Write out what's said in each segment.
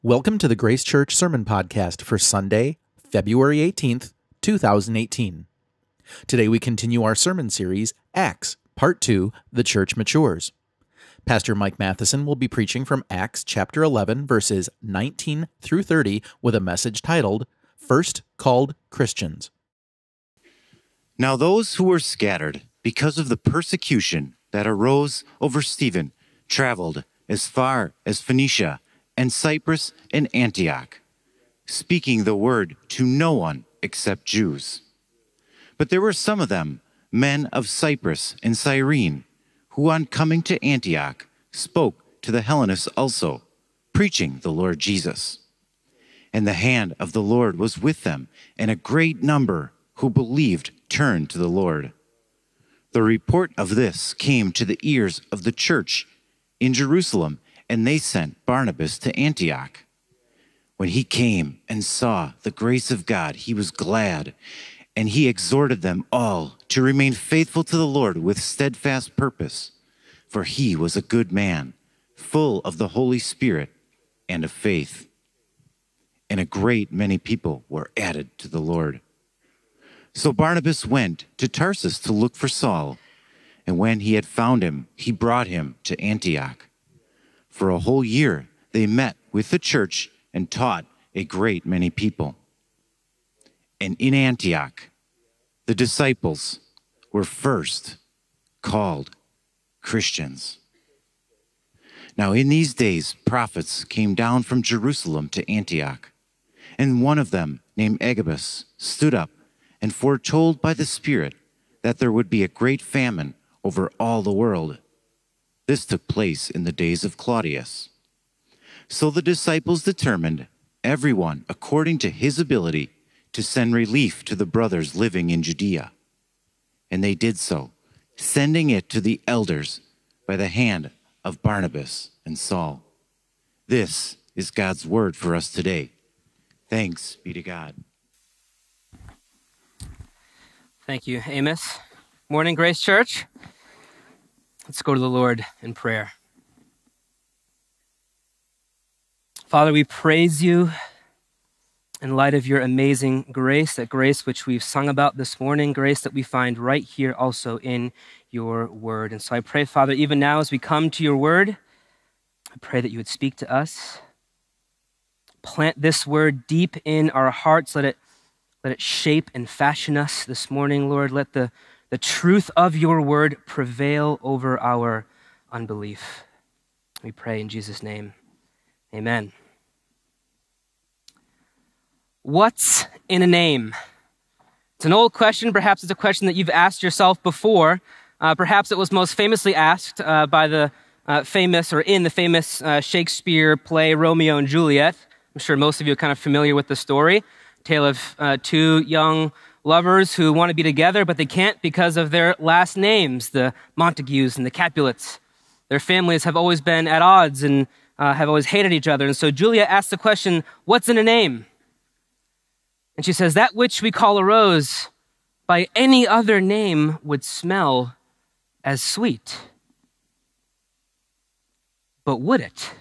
Welcome to the Grace Church Sermon Podcast for Sunday, February 18th, 2018. Today we continue our sermon series, Acts, Part 2, The Church Matures. Pastor Mike Matheson will be preaching from Acts chapter 11, verses 19 through 30, with a message titled, First Called Christians. Now those who were scattered because of the persecution that arose over Stephen traveled as far as Phoenicia and Cyprus and Antioch, speaking the word to no one except Jews. But there were some of them, men of Cyprus and Cyrene, who on coming to Antioch spoke to the Hellenists also, preaching the Lord Jesus. And the hand of the Lord was with them, and a great number who believed turned to the Lord. The report of this came to the ears of the church in Jerusalem, and they sent Barnabas to Antioch. When he came and saw the grace of God, he was glad, and he exhorted them all to remain faithful to the Lord with steadfast purpose, for he was a good man, full of the Holy Spirit and of faith. And a great many people were added to the Lord. So Barnabas went to Tarsus to look for Saul, and when he had found him, he brought him to Antioch. For a whole year they met with the church and taught a great many people. And in Antioch, the disciples were first called Christians. Now in these days, prophets came down from Jerusalem to Antioch, and one of them, named Agabus, stood up and foretold by the Spirit that there would be a great famine over all the world. This took place in the days of Claudius. So the disciples determined, everyone according to his ability, to send relief to the brothers living in Judea. And they did so, sending it to the elders by the hand of Barnabas and Saul. This is God's word for us today. Thanks be to God. Thank you, Amos. Morning, Grace Church. Let's go to the Lord in prayer. Father, we praise you in light of your amazing grace, that grace which we've sung about this morning, grace that we find right here also in your word. And so I pray, Father, even now as we come to your word, I pray that you would speak to us. Plant this word deep in our hearts. Let it shape and fashion us this morning, Lord. Let the truth of your word prevail over our unbelief. We pray in Jesus' name. Amen. What's in a name? It's an old question. Perhaps it's a question that you've asked yourself before. Perhaps it was most famously asked by the famous Shakespeare play Romeo and Juliet. I'm sure most of you are kind of familiar with the story. Tale of two young lovers who want to be together, but they can't because of their last names, the Montagues and the Capulets. Their families have always been at odds and have always hated each other. And so Julia asks the question, what's in a name? And she says, that which we call a rose by any other name would smell as sweet. But would it?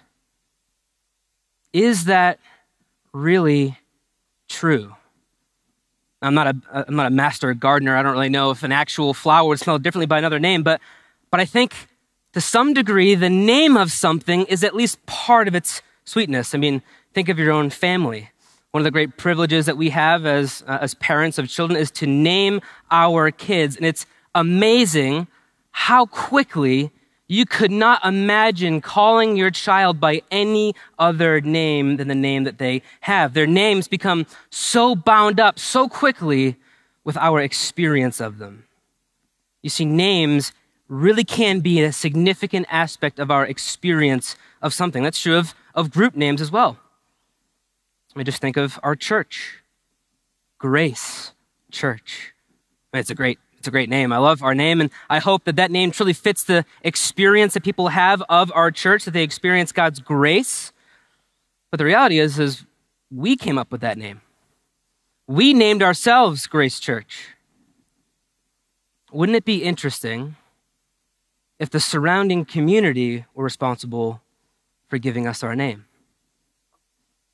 Is that really true? I'm not a master gardener. I don't really know if an actual flower would smell differently by another name, but I think to some degree, the name of something is at least part of its sweetness. I mean, think of your own family. One of the great privileges that we have as parents of children is to name our kids. And it's amazing how quickly you could not imagine calling your child by any other name than the name that they have. Their names become so bound up so quickly with our experience of them. You see, names really can be a significant aspect of our experience of something. That's true of group names as well. I just think of our church, Grace Church. It's a great name. I love our name, and I hope that name truly fits the experience that people have of our church, that they experience God's grace. But the reality is we came up with that name. We named ourselves Grace Church. Wouldn't it be interesting if the surrounding community were responsible for giving us our name?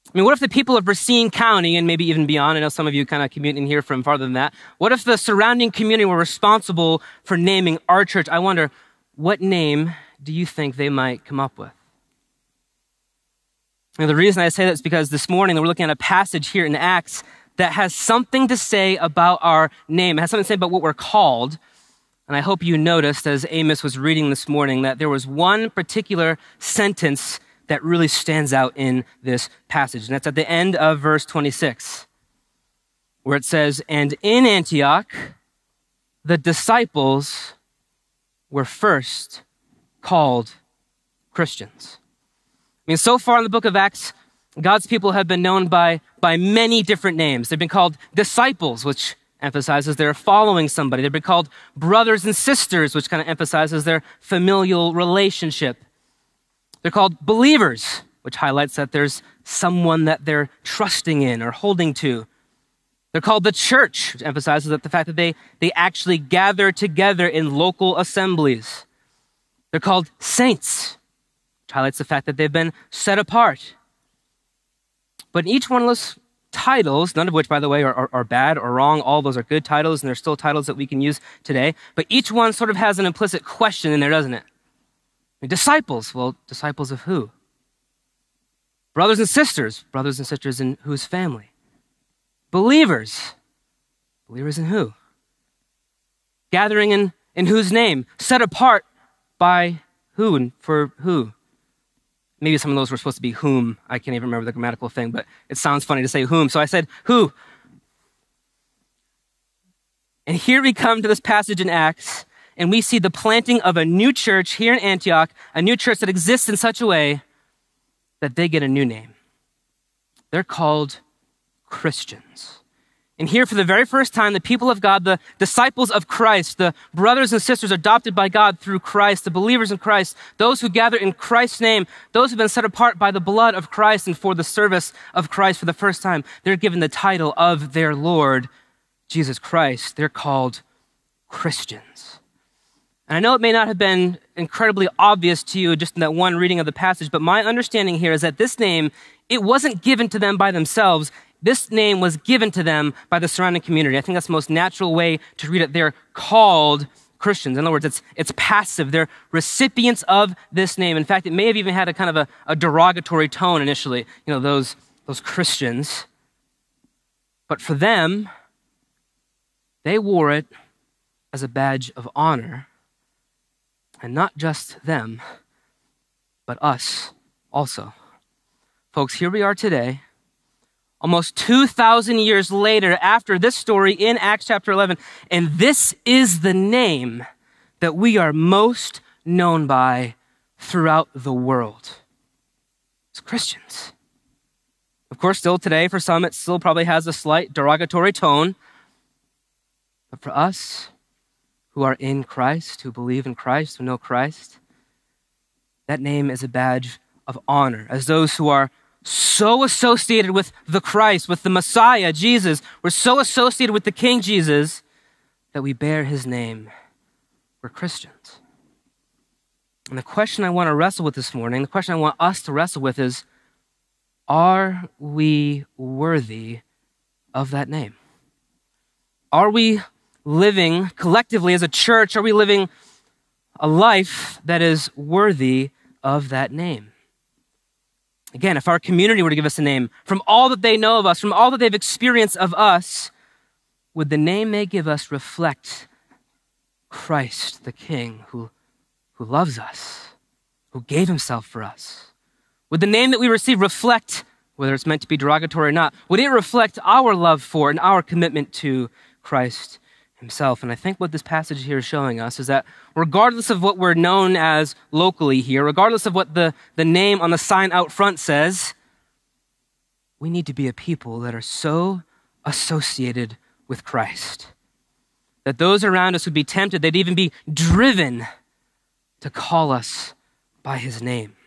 I mean, what if the people of Racine County, and maybe even beyond, I know some of you kind of commute in here from farther than that, what if the surrounding community were responsible for naming our church? I wonder, what name do you think they might come up with? And the reason I say that is because this morning we're looking at a passage here in Acts that has something to say about our name. It has something to say about what we're called. And I hope you noticed as Amos was reading this morning that there was one particular sentence that really stands out in this passage. And that's at the end of verse 26, where it says, "And in Antioch, the disciples were first called Christians." I mean, so far in the book of Acts, God's people have been known by many different names. They've been called disciples, which emphasizes they're following somebody. They've been called brothers and sisters, which kind of emphasizes their familial relationship. They're called believers, which highlights that there's someone that they're trusting in or holding to. They're called the church, which emphasizes that the fact that they actually gather together in local assemblies. They're called saints, which highlights the fact that they've been set apart. But in each one of those titles, none of which, by the way, are bad or wrong, all those are good titles, and they're still titles that we can use today, but each one sort of has an implicit question in there, doesn't it? Disciples, well, disciples of who? Brothers and sisters in whose family? Believers in who? Gathering in whose name? Set apart by who and for who? Maybe some of those were supposed to be whom. I can't even remember the grammatical thing, but it sounds funny to say whom, so I said who. And here we come to this passage in Acts, and we see the planting of a new church here in Antioch, a new church that exists in such a way that they get a new name. They're called Christians. And here for the very first time, the people of God, the disciples of Christ, the brothers and sisters adopted by God through Christ, the believers in Christ, those who gather in Christ's name, those who've been set apart by the blood of Christ and for the service of Christ for the first time, they're given the title of their Lord, Jesus Christ. They're called Christians. And I know it may not have been incredibly obvious to you just in that one reading of the passage, but my understanding here is that this name, it wasn't given to them by themselves. This name was given to them by the surrounding community. I think that's the most natural way to read it. They're called Christians. In other words, it's passive. They're recipients of this name. In fact, it may have even had a kind of a derogatory tone initially, those Christians. But for them, they wore it as a badge of honor. And not just them, but us also. Folks, here we are today, almost 2,000 years later after this story in Acts chapter 11, and this is the name that we are most known by throughout the world. It's Christians. Of course, still today, for some, it still probably has a slight derogatory tone, but for us, who are in Christ, who believe in Christ, who know Christ, that name is a badge of honor. As those who are so associated with the Christ, with the Messiah, Jesus, we're so associated with the King Jesus that we bear his name. We're Christians. And the question I want to wrestle with this morning, the question I want us to wrestle with is, are we worthy of that name? Are we living collectively as a church, are we living a life that is worthy of that name? Again, if our community were to give us a name, from all that they know of us, from all that they've experienced of us, would the name they give us reflect Christ, the King, who loves us, who gave himself for us? Would the name that we receive reflect, whether it's meant to be derogatory or not, would it reflect our love for and our commitment to Christ himself? And I think what this passage here is showing us is that regardless of what we're known as locally here, regardless of what the name on the sign out front says, we need to be a people that are so associated with Christ that those around us would be tempted, they'd even be driven to call us by his name.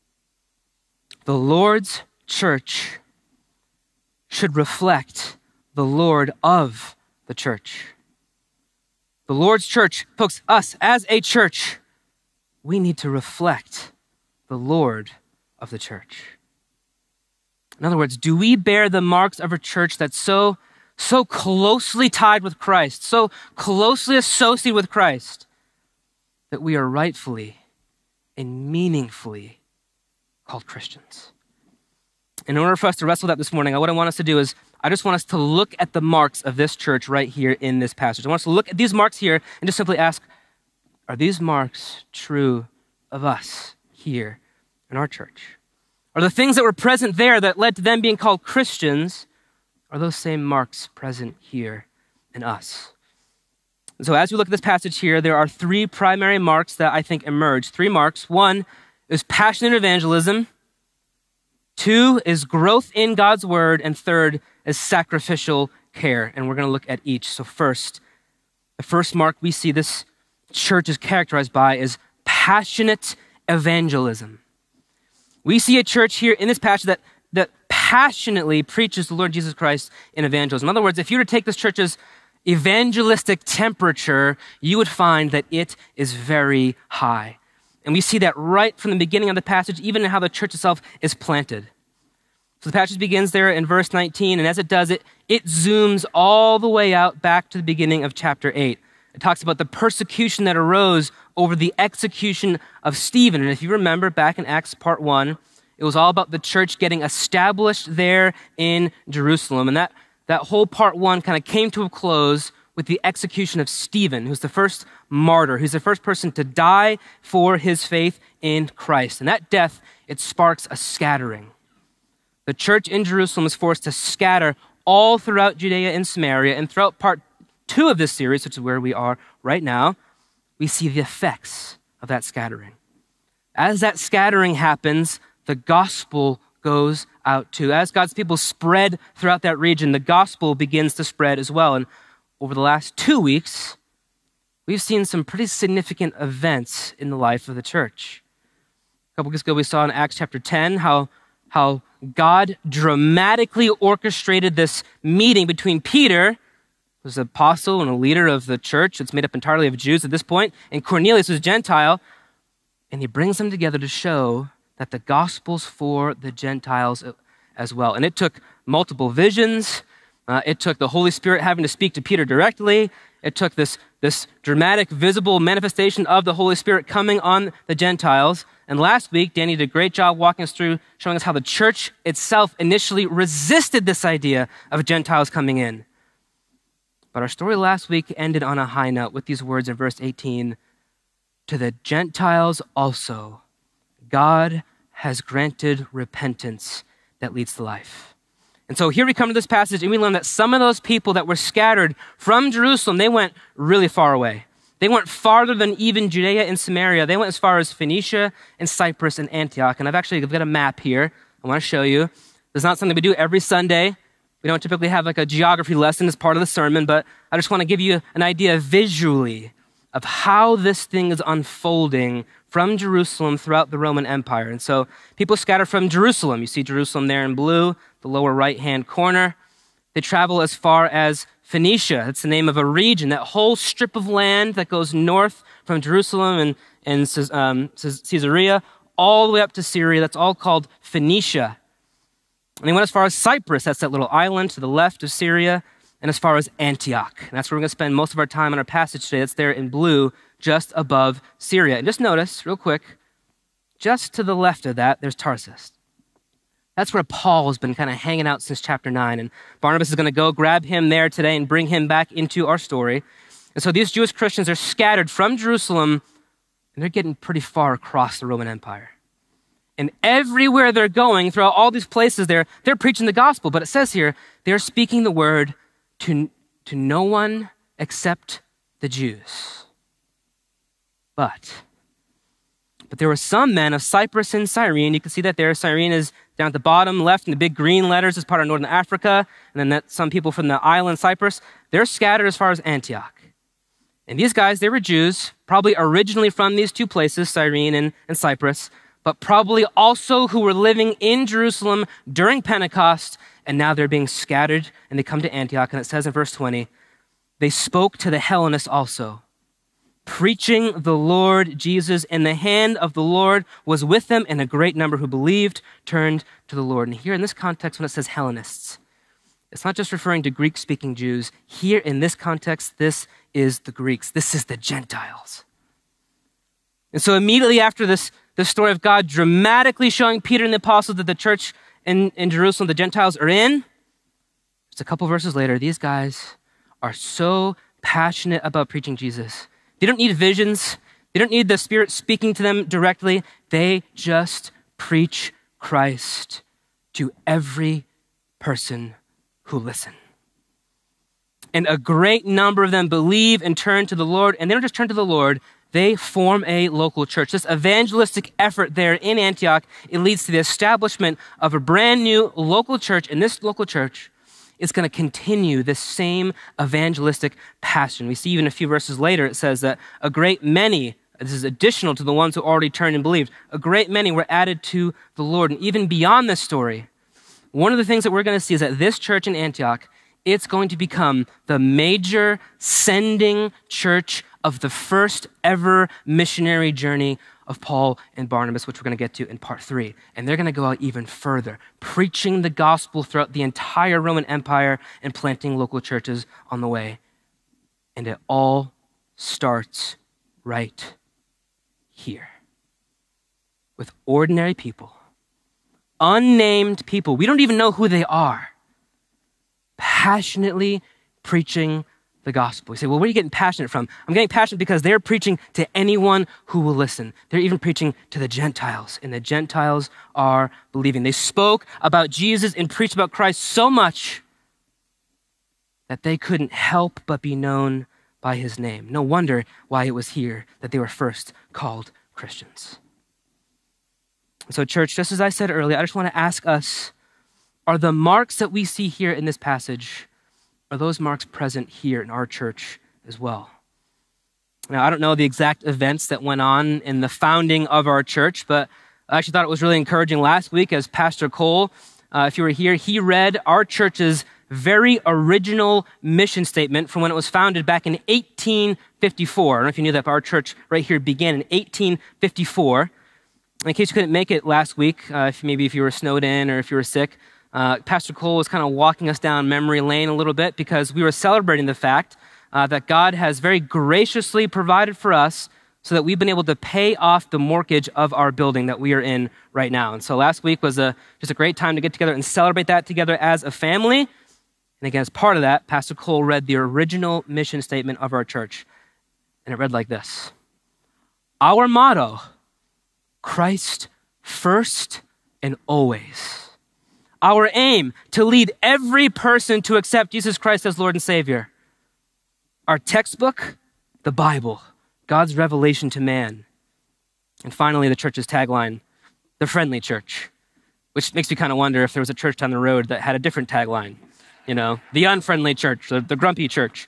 The Lord's church should reflect the Lord of the church. The Lord's church, folks, us as a church, we need to reflect the Lord of the church. In other words, do we bear the marks of a church that's so closely tied with Christ, so closely associated with Christ, that we are rightfully and meaningfully called Christians? In order for us to wrestle that this morning, what I want us to do is I just want us to look at the marks of this church right here in this passage. I want us to look at these marks here and just simply ask, are these marks true of us here in our church? Are the things that were present there that led to them being called Christians, are those same marks present here in us? And so as we look at this passage here, there are three primary marks that I think emerge. Three marks. One is passionate evangelism. Two is growth in God's word. And third is sacrificial care. And we're going to look at each. So first, the first mark we see this church is characterized by is passionate evangelism. We see a church here in this passage that passionately preaches the Lord Jesus Christ in evangelism. In other words, if you were to take this church's evangelistic temperature, you would find that it is very high. And we see that right from the beginning of the passage, even in how the church itself is planted. So the passage begins there in verse 19, and as it does, it zooms all the way out back to the beginning of chapter 8. It talks about the persecution that arose over the execution of Stephen. And if you remember back in Acts part 1, it was all about the church getting established there in Jerusalem. And that whole part 1 kind of came to a close with the execution of Stephen, who's the first martyr, who's the first person to die for his faith in Christ. And that death, it sparks a scattering. The church in Jerusalem is forced to scatter all throughout Judea and Samaria. And throughout part 2 of this series, which is where we are right now, we see the effects of that scattering. As that scattering happens, the gospel goes out too. As God's people spread throughout that region, the gospel begins to spread as well. And over the last 2 weeks, we've seen some pretty significant events in the life of the church. A couple weeks ago, we saw in Acts chapter 10 how God dramatically orchestrated this meeting between Peter, who's an apostle and a leader of the church. It's made up entirely of Jews at this point, and Cornelius, who's a Gentile, and he brings them together to show that the gospel's for the Gentiles as well. And it took multiple visions. It took the Holy Spirit having to speak to Peter directly. It took this dramatic, visible manifestation of the Holy Spirit coming on the Gentiles. And last week, Danny did a great job walking us through, showing us how the church itself initially resisted this idea of Gentiles coming in. But our story last week ended on a high note with these words in verse 18. To the Gentiles also, God has granted repentance that leads to life. And so here we come to this passage and we learn that some of those people that were scattered from Jerusalem, they went really far away. They went farther than even Judea and Samaria. They went as far as Phoenicia and Cyprus and Antioch. And I've got a map here I want to show you. This is not something we do every Sunday. We don't typically have like a geography lesson as part of the sermon, but I just want to give you an idea visually of how this thing is unfolding from Jerusalem throughout the Roman Empire. And so people scatter from Jerusalem. You see Jerusalem there in blue, the lower right-hand corner. They travel as far as Phoenicia. It's the name of a region, that whole strip of land that goes north from Jerusalem and Caesarea all the way up to Syria. That's all called Phoenicia. And they went as far as Cyprus. That's that little island to the left of Syria. And as far as Antioch. And that's where we're going to spend most of our time in our passage today. That's there in blue, just above Syria. And just notice, real quick, just to the left of that, there's Tarsus. That's where Paul has been kind of hanging out since chapter 9. And Barnabas is going to go grab him there today and bring him back into our story. And so these Jewish Christians are scattered from Jerusalem, and they're getting pretty far across the Roman Empire. And everywhere they're going, throughout all these places, they're preaching the gospel. But it says here, they're speaking the word to no one except the Jews. But there were some men of Cyprus and Cyrene. You can see that there. Cyrene is down at the bottom left in the big green letters as part of northern Africa. And then some people from the island Cyprus, they're scattered as far as Antioch. And these guys, they were Jews, probably originally from these two places, Cyrene and Cyprus, but probably also who were living in Jerusalem during Pentecost, and now they're being scattered, and they come to Antioch, and it says in verse 20, they spoke to the Hellenists also, preaching the Lord Jesus, and the hand of the Lord was with them, and a great number who believed turned to the Lord. And here in this context, when it says Hellenists, it's not just referring to Greek-speaking Jews. Here in this context, this is the Greeks. This is the Gentiles. And so immediately after this story of God dramatically showing Peter and the apostles that the church in Jerusalem, the Gentiles are in, just a couple verses later, these guys are so passionate about preaching Jesus. They don't need visions. They don't need the Spirit speaking to them directly. They just preach Christ to every person who listen. And a great number of them believe and turn to the Lord. And they don't just turn to the Lord, they form a local church. This evangelistic effort there in Antioch, it leads to the establishment of a brand new local church. And this local church is going to continue this same evangelistic passion. We see even a few verses later, it says that a great many, this is additional to the ones who already turned and believed, a great many were added to the Lord. And even beyond this story, one of the things that we're going to see is that this church in Antioch, it's going to become the major sending church of the first ever missionary journey of Paul and Barnabas, which we're going to get to in part 3. And they're going to go out even further, preaching the gospel throughout the entire Roman Empire and planting local churches on the way. And it all starts right here with ordinary people, unnamed people. We don't even know who they are, passionately preaching the gospel. You say, well, where are you getting passionate from? I'm getting passionate because they're preaching to anyone who will listen. They're even preaching to the Gentiles, and the Gentiles are believing. They spoke about Jesus and preached about Christ so much that they couldn't help but be known by his name. No wonder why it was here that they were first called Christians. And so, church, just as I said earlier, I just want to ask us, are the marks that we see here in this passage, are those marks present here in our church as well? Now, I don't know the exact events that went on in the founding of our church, but I actually thought it was really encouraging last week as Pastor Cole, if you were here, he read our church's very original mission statement from when it was founded back in 1854. I don't know if you knew that, but our church right here began in 1854. In case you couldn't make it last week, if you were snowed in or if you were sick, Pastor Cole was kind of walking us down memory lane a little bit because we were celebrating the fact that God has very graciously provided for us so that we've been able to pay off the mortgage of our building that we are in right now. And so last week was just a great time to get together and celebrate that together as a family. And again, as part of that, Pastor Cole read the original mission statement of our church. And it read like this: our motto, Christ first and always. Our aim, to lead every person to accept Jesus Christ as Lord and Savior. Our textbook, the Bible, God's revelation to man. And finally, the church's tagline, the friendly church, which makes me kind of wonder if there was a church down the road that had a different tagline, the unfriendly church, the grumpy church.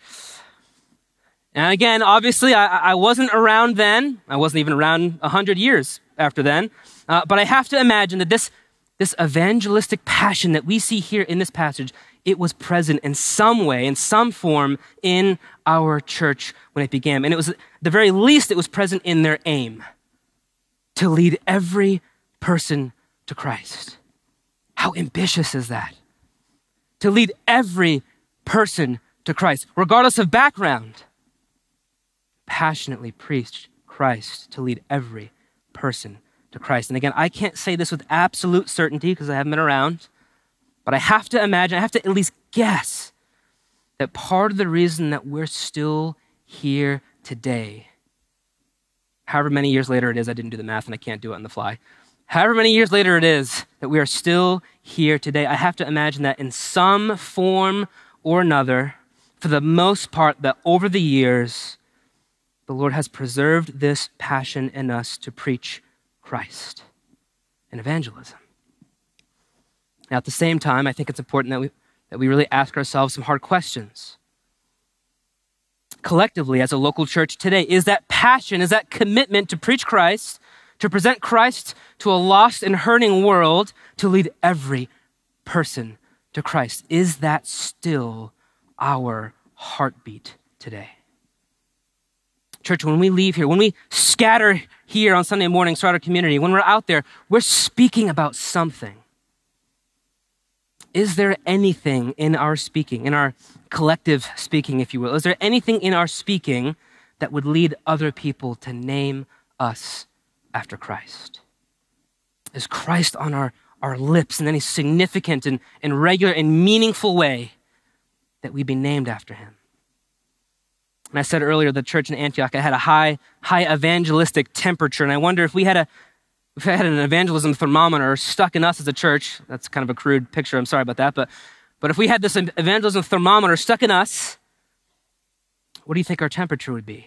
And again, obviously, I wasn't around then. I wasn't even around 100 years after then. But I have to imagine that this evangelistic passion that we see here in this passage, it was present in some way, in some form in our church when it began. And it was, at the very least, it was present in their aim to lead every person to Christ. How ambitious is that? To lead every person to Christ, regardless of background. Passionately preached Christ to lead every person to Christ. And again, I can't say this with absolute certainty because I haven't been around, but I have to imagine, I have to at least guess that part of the reason that we're still here today, however many years later it is, I didn't do the math and I can't do it on the fly, however many years later it is that we are still here today, I have to imagine that in some form or another, for the most part, that over the years, the Lord has preserved this passion in us to preach Christ and evangelism. Now, at the same time, I think it's important that we really ask ourselves some hard questions. Collectively, as a local church today, is that passion, is that commitment to preach Christ, to present Christ to a lost and hurting world, to lead every person to Christ, is that still our heartbeat today? Church, when we leave here, when we scatter here on Sunday mornings throughout our community, when we're out there, we're speaking about something. Is there anything in our speaking, in our collective speaking, if you will, is there anything in our speaking that would lead other people to name us after Christ? Is Christ on our lips in any significant and regular and meaningful way that we be named after him? And I said earlier, the church in Antioch had a high evangelistic temperature, and I wonder if we had an evangelism thermometer stuck in us as a church. That's kind of a crude picture, I'm sorry about that, but if we had this evangelism thermometer stuck in us, what do you think our temperature would be?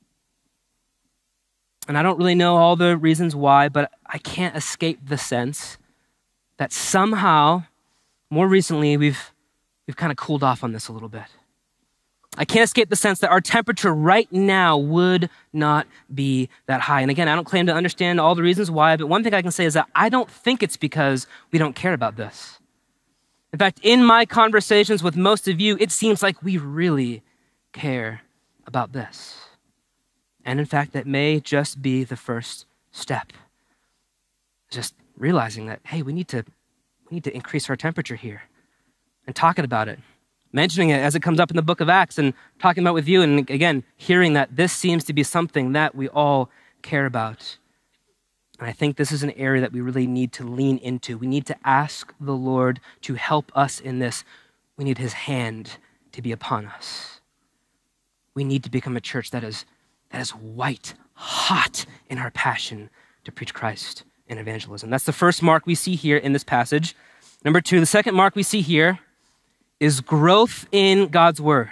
And I don't really know all the reasons why, but I can't escape the sense that somehow, more recently, we've kind of cooled off on this a little bit. I can't escape the sense that our temperature right now would not be that high. And again, I don't claim to understand all the reasons why, but one thing I can say is that I don't think it's because we don't care about this. In fact, in my conversations with most of you, it seems like we really care about this. And in fact, that may just be the first step. Just realizing that, hey, we need to increase our temperature here and talking about it, mentioning it as it comes up in the book of Acts and talking about it with you. And again, hearing that this seems to be something that we all care about. And I think this is an area that we really need to lean into. We need to ask the Lord to help us in this. We need his hand to be upon us. We need to become a church that is white hot in our passion to preach Christ in evangelism. That's the first mark we see here in this passage. Number 2, the second mark we see here is growth in God's word.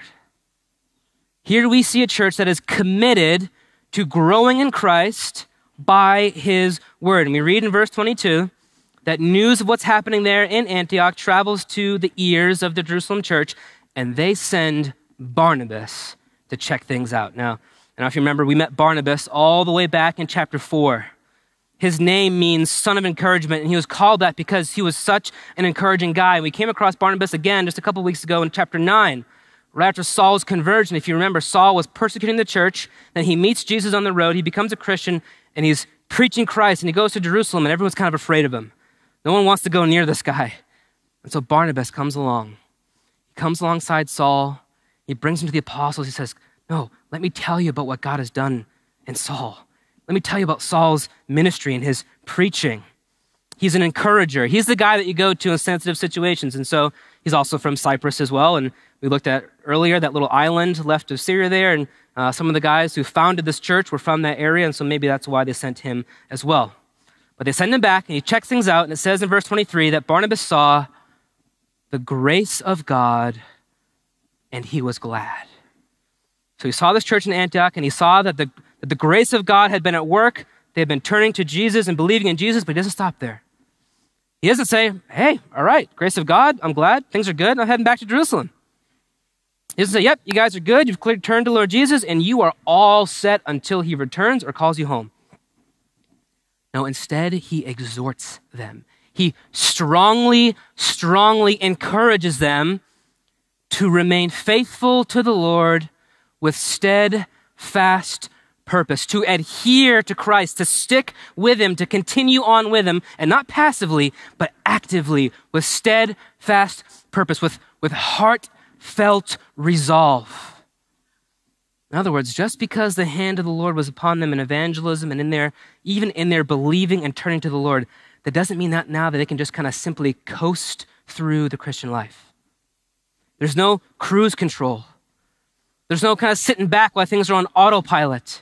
Here we see a church that is committed to growing in Christ by his word. And we read in verse 22 that news of what's happening there in Antioch travels to the ears of the Jerusalem church, and they send Barnabas to check things out. Now, if you remember, we met Barnabas all the way back in chapter 4. His name means son of encouragement, and he was called that because he was such an encouraging guy. We came across Barnabas again just a couple weeks ago in chapter 9, right after Saul's conversion. If you remember, Saul was persecuting the church, then he meets Jesus on the road, he becomes a Christian, and he's preaching Christ, and he goes to Jerusalem, and everyone's kind of afraid of him. No one wants to go near this guy. And so Barnabas comes along. He comes alongside Saul. He brings him to the apostles. He says, no, let me tell you about what God has done in Saul. Let me tell you about Saul's ministry and his preaching. He's an encourager. He's the guy that you go to in sensitive situations. And so he's also from Cyprus as well. And we looked at earlier that little island left of Syria there. And some of the guys who founded this church were from that area. And so maybe that's why they sent him as well. But they send him back and he checks things out. And it says in verse 23 that Barnabas saw the grace of God and he was glad. So he saw this church in Antioch and he saw that the grace of God had been at work. They had been turning to Jesus and believing in Jesus, but he doesn't stop there. He doesn't say, hey, all right, grace of God, I'm glad, things are good, I'm heading back to Jerusalem. He doesn't say, yep, you guys are good, you've clearly turned to Lord Jesus, and you are all set until he returns or calls you home. No, instead, he exhorts them. He strongly encourages them to remain faithful to the Lord with steadfast purpose, to adhere to Christ, to stick with him, to continue on with him, and not passively, but actively, with steadfast purpose, with heartfelt resolve. In other words, just because the hand of the Lord was upon them in evangelism and even in their believing and turning to the Lord, that doesn't mean that now that they can just kind of simply coast through the Christian life. There's no cruise control. There's no kind of sitting back while things are on autopilot.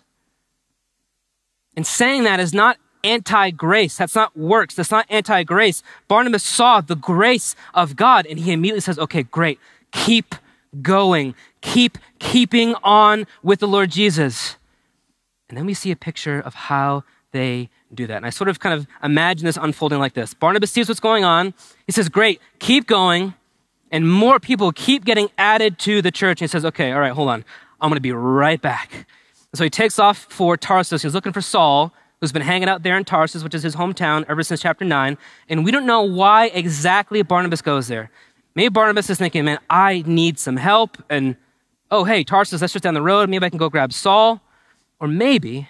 And saying that is not anti-grace. That's not works. That's not anti-grace. Barnabas saw the grace of God and he immediately says, okay, great. Keep going. Keeping on with the Lord Jesus. And then we see a picture of how they do that. And I sort of kind of imagine this unfolding like this. Barnabas sees what's going on. He says, great, keep going. And more people keep getting added to the church. And he says, okay, all right, hold on. I'm going to be right back. And so he takes off for Tarsus. He's looking for Saul, who's been hanging out there in Tarsus, which is his hometown ever since chapter 9. And we don't know why exactly Barnabas goes there. Maybe Barnabas is thinking, man, I need some help. And, oh, hey, Tarsus, that's just down the road. Maybe I can go grab Saul. Or maybe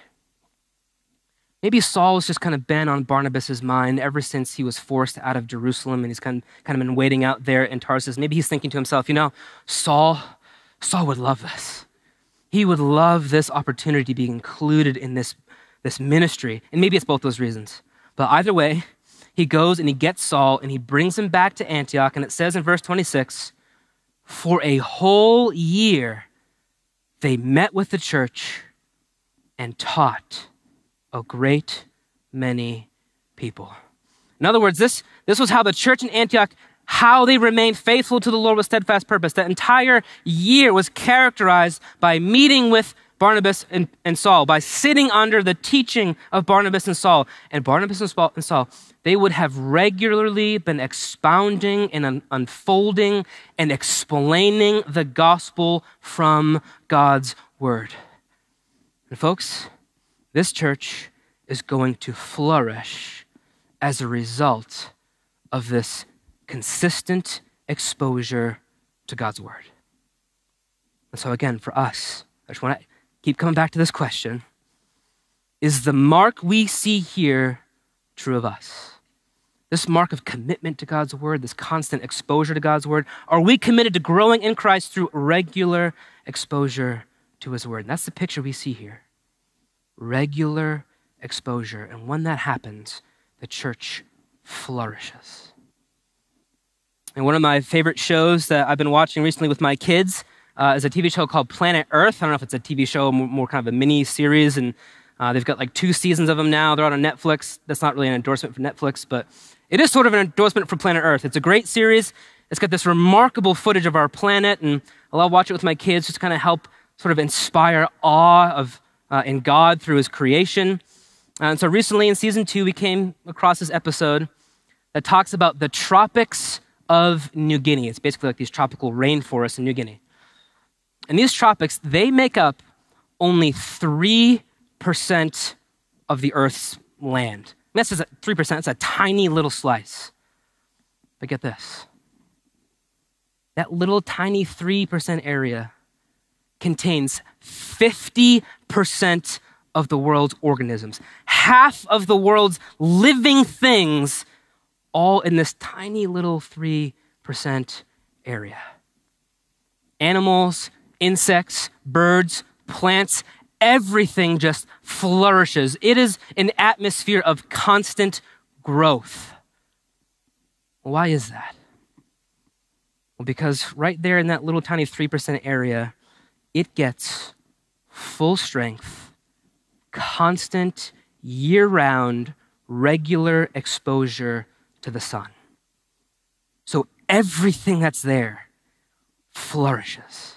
Saul has just kind of been on Barnabas' mind ever since he was forced out of Jerusalem and he's kind of been waiting out there in Tarsus. Maybe he's thinking to himself, Saul would love this. He would love this opportunity to be included in this ministry. And maybe it's both those reasons. But either way, he goes and he gets Saul and he brings him back to Antioch. And it says in verse 26, for a whole year, they met with the church and taught a great many people. In other words, this was how the church in Antioch, how they remained faithful to the Lord with steadfast purpose. That entire year was characterized by meeting with Barnabas and Saul, by sitting under the teaching of Barnabas and Saul. And Barnabas and Saul, they would have regularly been expounding and unfolding and explaining the gospel from God's word. And folks, this church is going to flourish as a result of this consistent exposure to God's word. And so again, for us, I just want to keep coming back to this question. Is the mark we see here true of us? This mark of commitment to God's word, this constant exposure to God's word, are we committed to growing in Christ through regular exposure to his word? And that's the picture we see here. Regular exposure. And when that happens, the church flourishes. And one of my favorite shows that I've been watching recently with my kids is a TV show called Planet Earth. I don't know if it's a TV show, more kind of a mini series, and they've got like 2 seasons of them now. They're out on Netflix. That's not really an endorsement for Netflix, but it is sort of an endorsement for Planet Earth. It's a great series. It's got this remarkable footage of our planet, and I love watching it with my kids just to kind of help sort of inspire awe of in God through his creation. And so recently in season 2, we came across this episode that talks about the tropics of New Guinea. It's basically like these tropical rainforests in New Guinea. And these tropics, they make up only 3% of the Earth's land. And that's just 3%. That's a tiny little slice. But get this. That little tiny 3% area contains 50% of the world's organisms. Half of the world's living things, all in this tiny little 3% area. Animals, insects, birds, plants, everything just flourishes. It is an atmosphere of constant growth. Why is that? Well, because right there in that little tiny 3% area, it gets full strength, constant, year-round, regular exposure to the sun. So everything that's there flourishes.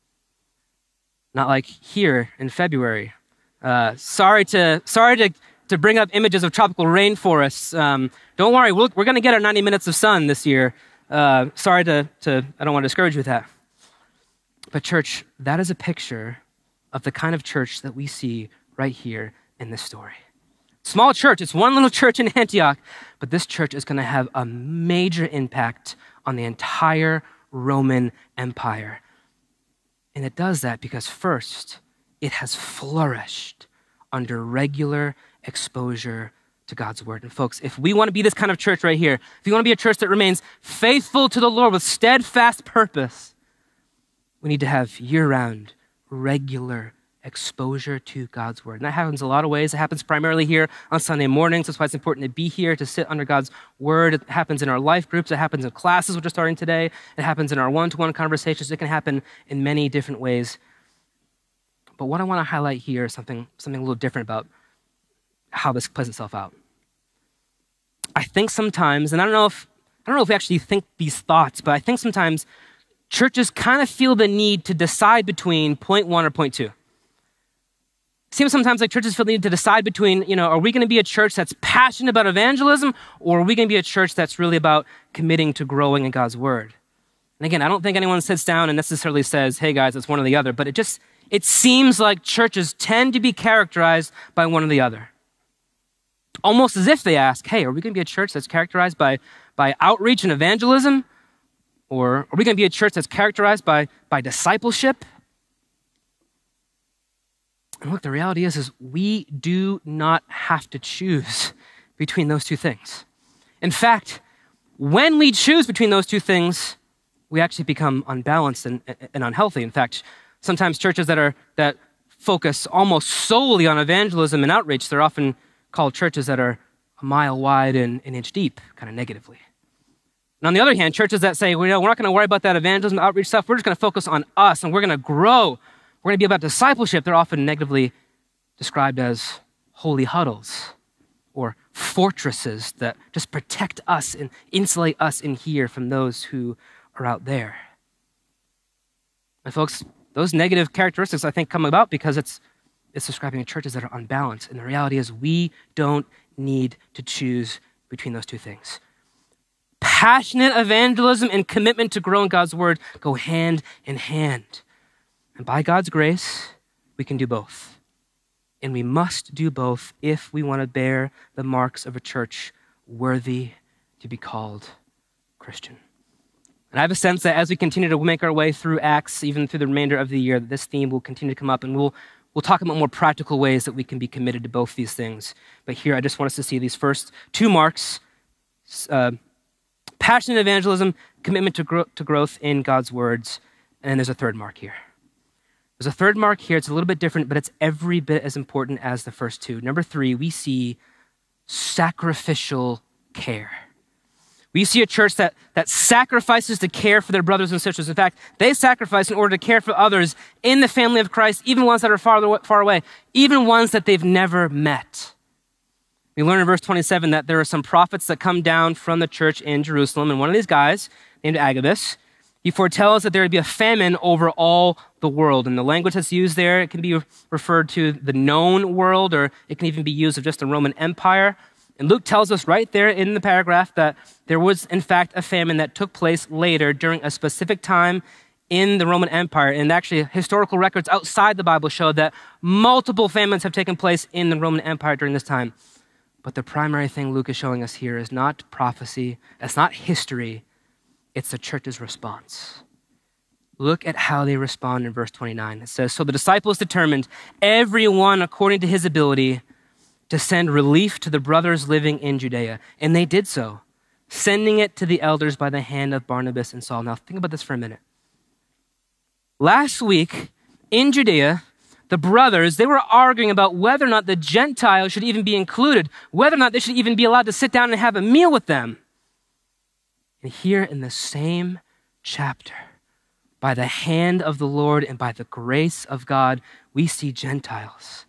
Not like here in February. Sorry to bring up images of tropical rainforests. Don't worry, we're going to get our 90 minutes of sun this year. I don't want to discourage you with that. But church, that is a picture of the kind of church that we see right here in this story. Small church, it's one little church in Antioch, but this church is going to have a major impact on the entire Roman Empire. And it does that because first, it has flourished under regular exposure to God's word. And folks, if we want to be this kind of church right here, if you want to be a church that remains faithful to the Lord with steadfast purpose, we need to have year-round, regular exposure to God's word. And that happens a lot of ways. It happens primarily here on Sunday mornings. That's why it's important to be here, to sit under God's word. It happens in our life groups. It happens in classes, which are starting today. It happens in our one-to-one conversations. It can happen in many different ways. But what I want to highlight here is something a little different about how this plays itself out. I think sometimes, and I don't know if we actually think these thoughts, but I think sometimes churches kind of feel the need to decide between point 1 or point 2. It seems sometimes like churches feel the need to decide between, are we going to be a church that's passionate about evangelism, or are we going to be a church that's really about committing to growing in God's word? And again, I don't think anyone sits down and necessarily says, hey guys, it's one or the other, but it seems like churches tend to be characterized by one or the other. Almost as if they ask, hey, are we going to be a church that's characterized by outreach and evangelism? Or are we going to be a church that's characterized by discipleship? And look, the reality is we do not have to choose between those two things. In fact, when we choose between those two things, we actually become unbalanced and unhealthy. In fact, sometimes churches that focus almost solely on evangelism and outreach, they're often called churches that are a mile wide and an inch deep, kind of negatively. And on the other hand, churches that say, we're not going to worry about that evangelism, outreach stuff, we're just going to focus on us and we're going to grow. We're going to be about discipleship. They're often negatively described as holy huddles or fortresses that just protect us and insulate us in here from those who are out there. And folks, those negative characteristics, I think, come about because it's describing churches that are unbalanced. And the reality is we don't need to choose between those two things. Passionate evangelism and commitment to grow in God's word go hand in hand. And by God's grace, we can do both. And we must do both if we want to bear the marks of a church worthy to be called Christian. And I have a sense that as we continue to make our way through Acts, even through the remainder of the year, that this theme will continue to come up, and we'll talk about more practical ways that we can be committed to both these things. But here, I just want us to see these first two marks, passionate evangelism, commitment to growth in God's words, and there's a third mark here. There's a third mark here. It's a little bit different, but it's every bit as important as the first two. Number 3, we see sacrificial care. We see a church that sacrifices to care for their brothers and sisters. In fact, they sacrifice in order to care for others in the family of Christ, even ones that are far away, even ones that they've never met. We learn in verse 27 that there are some prophets that come down from the church in Jerusalem, and one of these guys, named Agabus, he foretells that there would be a famine over all the world. And the language that's used there, it can be referred to the known world, or it can even be used of just the Roman Empire. And Luke tells us right there in the paragraph that there was, in fact, a famine that took place later during a specific time in the Roman Empire. And actually, historical records outside the Bible show that multiple famines have taken place in the Roman Empire during this time. But the primary thing Luke is showing us here is not prophecy, it's not history, it's the church's response. Look at how they respond in verse 29. It says, "So the disciples determined, everyone according to his ability, to send relief to the brothers living in Judea. And they did so, sending it to the elders by the hand of Barnabas and Saul." Now think about this for a minute. Last week in Judea, the brothers, they were arguing about whether or not the Gentiles should even be included, whether or not they should even be allowed to sit down and have a meal with them. And here in the same chapter, by the hand of the Lord and by the grace of God, we see Gentiles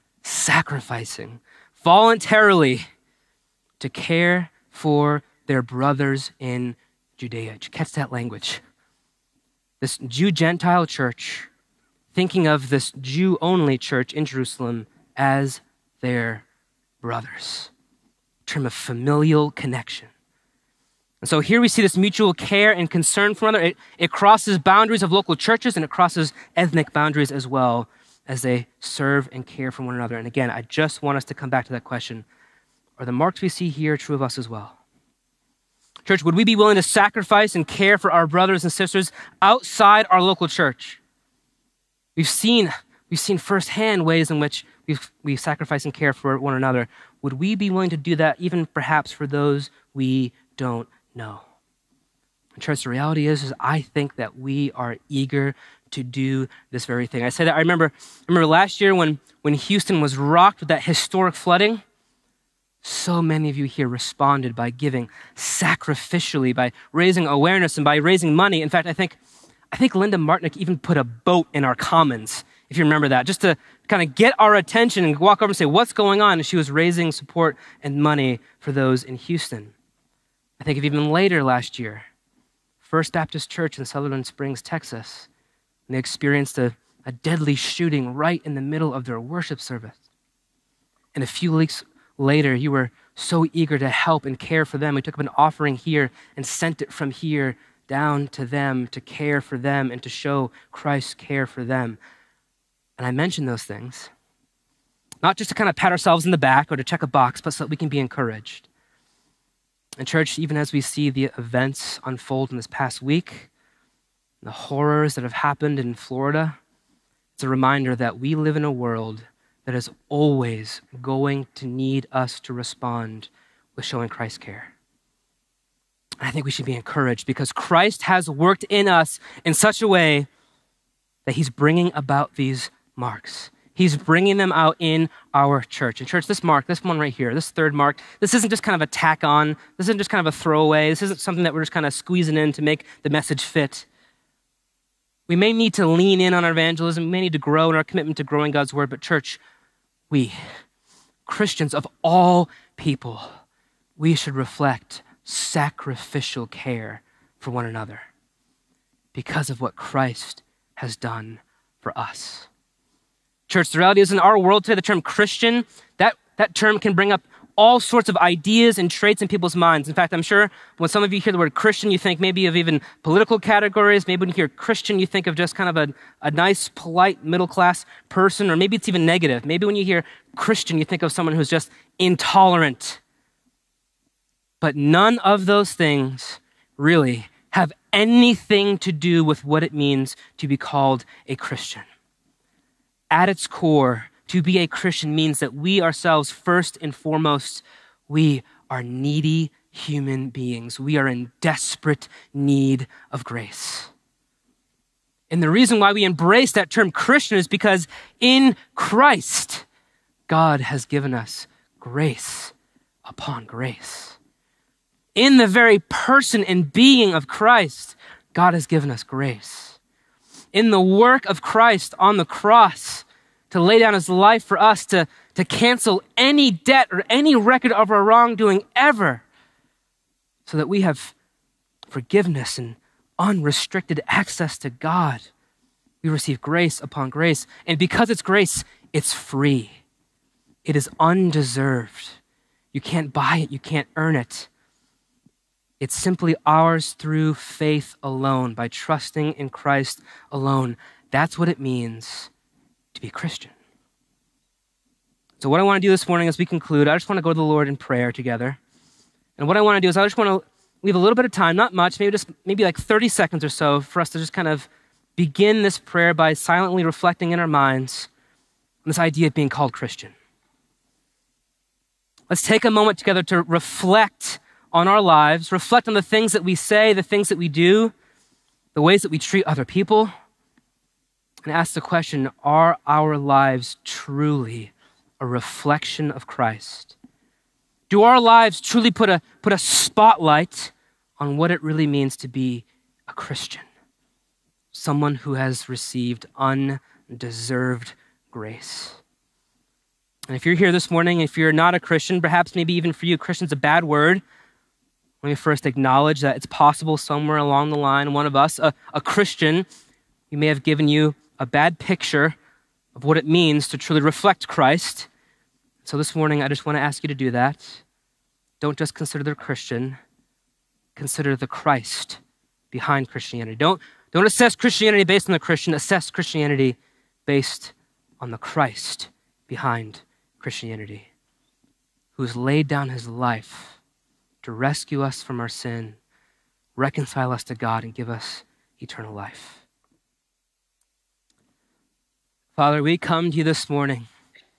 sacrificing voluntarily to care for their brothers in Judea. Did you catch that language? This Jew-Gentile church thinking of this Jew-only church in Jerusalem as their brothers. A term of familial connection. And so here we see this mutual care and concern for one another. It crosses boundaries of local churches and it crosses ethnic boundaries as well as they serve and care for one another. And again, I just want us to come back to that question. Are the marks we see here true of us as well? Church, would we be willing to sacrifice and care for our brothers and sisters outside our local church? We've seen firsthand ways in which we sacrifice and care for one another. Would we be willing to do that even perhaps for those we don't know? And church, the reality is I think that we are eager to do this very thing. I say that I remember last year when Houston was rocked with that historic flooding. So many of you here responded by giving sacrificially, by raising awareness and by raising money. In fact, I think Linda Martinick even put a boat in our commons, if you remember that, just to kind of get our attention and walk over and say, what's going on? And she was raising support and money for those in Houston. I think of even later last year, First Baptist Church in Sutherland Springs, Texas, and they experienced a deadly shooting right in the middle of their worship service. And a few weeks later, you were so eager to help and care for them. We took up an offering here and sent it from here down to them to care for them and to show Christ's care for them. And I mention those things, not just to kind of pat ourselves in the back or to check a box, but so that we can be encouraged. And church, even as we see the events unfold in this past week, the horrors that have happened in Florida, It's a reminder that we live in a world that is always going to need us to respond with showing Christ's care. I think we should be encouraged because Christ has worked in us in such a way that he's bringing about these marks. He's bringing them out in our church. And church, this mark, this one right here, this third mark, this isn't just kind of a tack on. This isn't just kind of a throwaway. This isn't something that we're just kind of squeezing in to make the message fit. We may need to lean in on our evangelism. We may need to grow in our commitment to growing God's word. But church, we, Christians of all people, we should reflect sacrificial care for one another because of what Christ has done for us. Church, the reality is in our world today, the term Christian, that term can bring up all sorts of ideas and traits in people's minds. In fact, I'm sure when some of you hear the word Christian, you think maybe of even political categories. Maybe when you hear Christian, you think of just kind of a nice, polite, middle-class person, or maybe it's even negative. Maybe when you hear Christian, you think of someone who's just intolerant. But none of those things really have anything to do with what it means to be called a Christian. At its core, to be a Christian means that we ourselves, first and foremost, we are needy human beings. We are in desperate need of grace. And the reason why we embrace that term Christian is because in Christ, God has given us grace upon grace. In the very person and being of Christ, God has given us grace. In the work of Christ on the cross, to lay down his life for us, to cancel any debt or any record of our wrongdoing ever, so that we have forgiveness and unrestricted access to God. We receive grace upon grace. And because it's grace, it's free. It is undeserved. You can't buy it. You can't earn it. It's simply ours through faith alone, by trusting in Christ alone. That's what it means to be a Christian. So what I want to do this morning as we conclude, I just want to go to the Lord in prayer together. And what I want to do is I just want to leave a little bit of time, not much, maybe like 30 seconds or so, for us to just kind of begin this prayer by silently reflecting in our minds on this idea of being called Christian. Let's take a moment together to reflect on our lives, reflect on the things that we say, the things that we do, the ways that we treat other people, and ask the question, are our lives truly a reflection of Christ? Do our lives truly put a spotlight on what it really means to be a Christian? Someone who has received undeserved grace. And if you're here this morning, if you're not a Christian, perhaps maybe even for you, Christian's a bad word. Let me first acknowledge that it's possible somewhere along the line, one of us, a Christian, we may have given you a bad picture of what it means to truly reflect Christ. So this morning, I just want to ask you to do that. Don't just consider the Christian, consider the Christ behind Christianity. Don't assess Christianity based on the Christian, assess Christianity based on the Christ behind Christianity, who has laid down his life to rescue us from our sin, reconcile us to God, and give us eternal life. Father, we come to you this morning,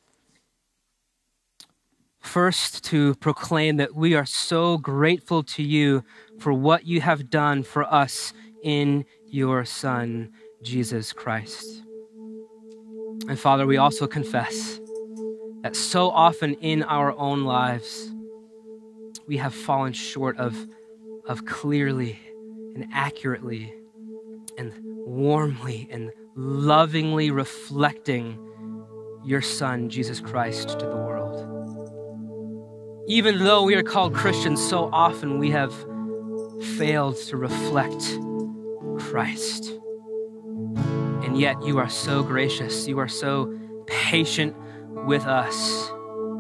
first to proclaim that we are so grateful to you for what you have done for us in your Son, Jesus Christ. And Father, we also confess that so often in our own lives, we have fallen short of clearly and accurately and warmly and lovingly reflecting your Son, Jesus Christ, to the world. Even though we are called Christians, so often we have failed to reflect Christ. And yet you are so gracious. You are so patient with us.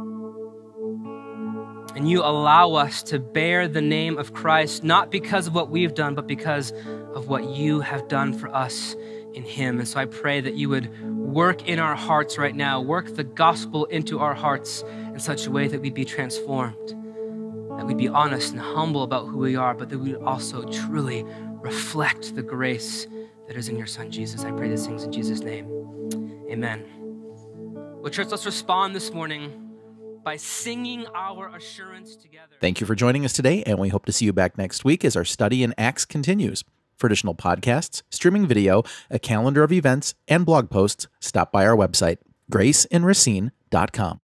And you allow us to bear the name of Christ, not because of what we've done, but because of what you have done for us in him. And so I pray that you would work in our hearts right now, work the gospel into our hearts in such a way that we'd be transformed, that we'd be honest and humble about who we are, but that we would also truly reflect the grace that is in your Son, Jesus. I pray these things in Jesus' name. Amen. Well, church, let's respond this morning by singing our assurance together. Thank you for joining us today, and we hope to see you back next week as our study in Acts continues. For additional podcasts, streaming video, a calendar of events, and blog posts, stop by our website, graceinracine.com.